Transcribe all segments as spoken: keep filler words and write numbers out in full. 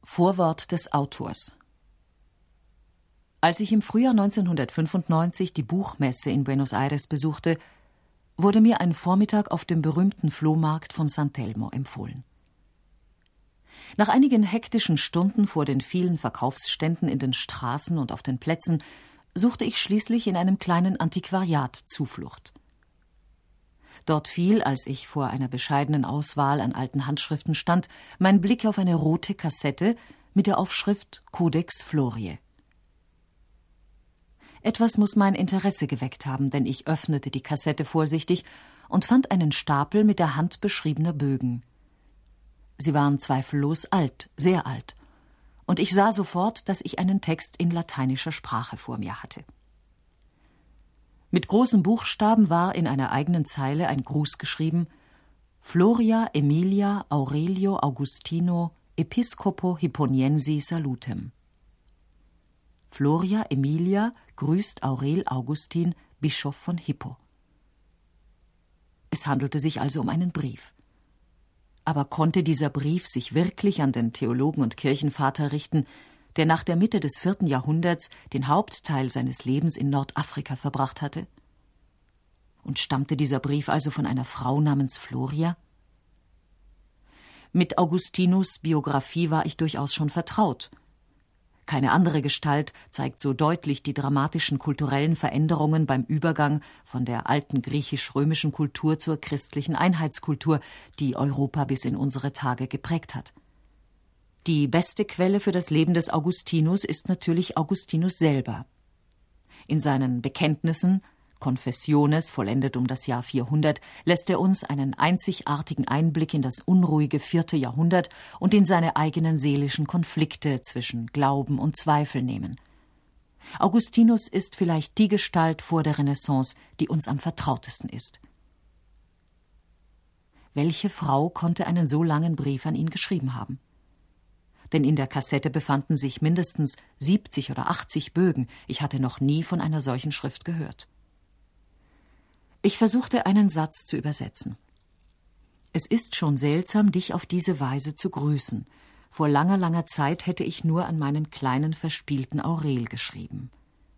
Vorwort des Autors. Als ich im Frühjahr neunzehnhundertfünfundneunzig die Buchmesse in Buenos Aires besuchte, wurde mir ein Vormittag auf dem berühmten Flohmarkt von San Telmo empfohlen. Nach einigen hektischen Stunden vor den vielen Verkaufsständen in den Straßen und auf den Plätzen suchte ich schließlich in einem kleinen Antiquariat Zuflucht. Dort fiel, als ich vor einer bescheidenen Auswahl an alten Handschriften stand, mein Blick auf eine rote Kassette mit der Aufschrift Codex Floriae. Etwas muss mein Interesse geweckt haben, denn ich öffnete die Kassette vorsichtig und fand einen Stapel mit der Hand beschriebener Bögen. Sie waren zweifellos alt, sehr alt, und ich sah sofort, dass ich einen Text in lateinischer Sprache vor mir hatte. Mit großen Buchstaben war in einer eigenen Zeile ein Gruß geschrieben: Floria Emilia Aurelio Augustino Episcopo Hipponiensi salutem. Floria Emilia grüßt Aurel Augustin, Bischof von Hippo. Es handelte sich also um einen Brief. Aber konnte dieser Brief sich wirklich an den Theologen und Kirchenvater richten, der nach der Mitte des vierten Jahrhunderts den Hauptteil seines Lebens in Nordafrika verbracht hatte? Und stammte dieser Brief also von einer Frau namens Floria? Mit Augustinus' Biografie war ich durchaus schon vertraut. Keine andere Gestalt zeigt so deutlich die dramatischen kulturellen Veränderungen beim Übergang von der alten griechisch-römischen Kultur zur christlichen Einheitskultur, die Europa bis in unsere Tage geprägt hat. Die beste Quelle für das Leben des Augustinus ist natürlich Augustinus selber. In seinen Bekenntnissen, Confessiones, vollendet um das Jahr vierhundert, lässt er uns einen einzigartigen Einblick in das unruhige vierte Jahrhundert und in seine eigenen seelischen Konflikte zwischen Glauben und Zweifel nehmen. Augustinus ist vielleicht die Gestalt vor der Renaissance, die uns am vertrautesten ist. Welche Frau konnte einen so langen Brief an ihn geschrieben haben? Denn in der Kassette befanden sich mindestens siebzig oder achtzig Bögen. Ich hatte noch nie von einer solchen Schrift gehört. Ich versuchte, einen Satz zu übersetzen. Es ist schon seltsam, dich auf diese Weise zu grüßen. Vor langer, langer Zeit hätte ich nur an meinen kleinen, verspielten Aurel geschrieben.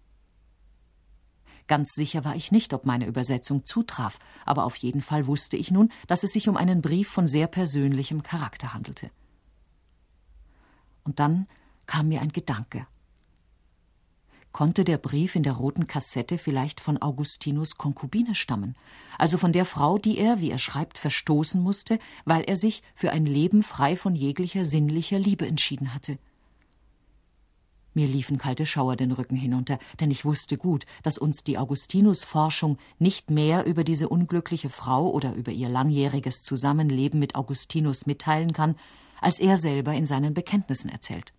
Ganz sicher war ich nicht, ob meine Übersetzung zutraf, aber auf jeden Fall wusste ich nun, dass es sich um einen Brief von sehr persönlichem Charakter handelte. Und dann kam mir ein Gedanke. Konnte der Brief in der roten Kassette vielleicht von Augustinus' Konkubine stammen, also von der Frau, die er, wie er schreibt, verstoßen musste, weil er sich für ein Leben frei von jeglicher sinnlicher Liebe entschieden hatte? Mir liefen kalte Schauer den Rücken hinunter, denn ich wusste gut, dass uns die Augustinus-Forschung nicht mehr über diese unglückliche Frau oder über ihr langjähriges Zusammenleben mit Augustinus mitteilen kann, als er selber in seinen Bekenntnissen erzählt.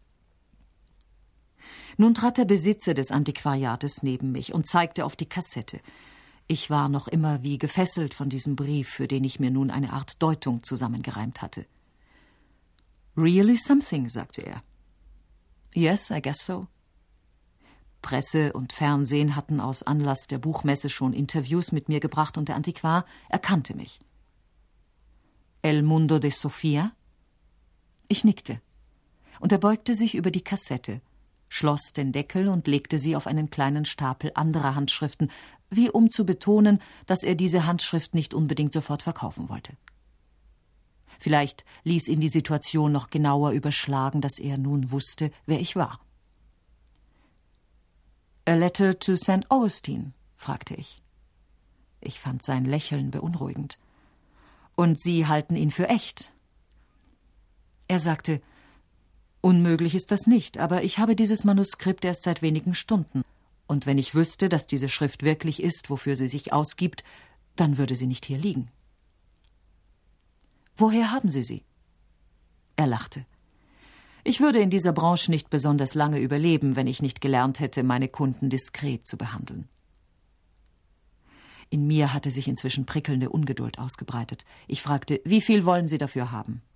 Nun trat der Besitzer des Antiquariates neben mich und zeigte auf die Kassette. Ich war noch immer wie gefesselt von diesem Brief, für den ich mir nun eine Art Deutung zusammengereimt hatte. »Really something«, sagte er. »Yes, I guess so.« Presse und Fernsehen hatten aus Anlass der Buchmesse schon Interviews mit mir gebracht und der Antiquar erkannte mich. »El Mundo de Sofia?« Ich nickte, und er beugte sich über die Kassette, schloss den Deckel und legte sie auf einen kleinen Stapel anderer Handschriften, wie um zu betonen, dass er diese Handschrift nicht unbedingt sofort verkaufen wollte. Vielleicht ließ ihn die Situation noch genauer überschlagen, dass er nun wusste, wer ich war. »A letter to Saint Augustine?« fragte ich. Ich fand sein Lächeln beunruhigend. »Und Sie halten ihn für echt?« Er sagte: »Unmöglich ist das nicht, aber ich habe dieses Manuskript erst seit wenigen Stunden. Und wenn ich wüsste, dass diese Schrift wirklich ist, wofür sie sich ausgibt, dann würde sie nicht hier liegen.« »Woher haben Sie sie?« Er lachte. »Ich würde in dieser Branche nicht besonders lange überleben, wenn ich nicht gelernt hätte, meine Kunden diskret zu behandeln.« In mir hatte sich inzwischen prickelnde Ungeduld ausgebreitet. Ich fragte: »Wie viel wollen Sie dafür haben?«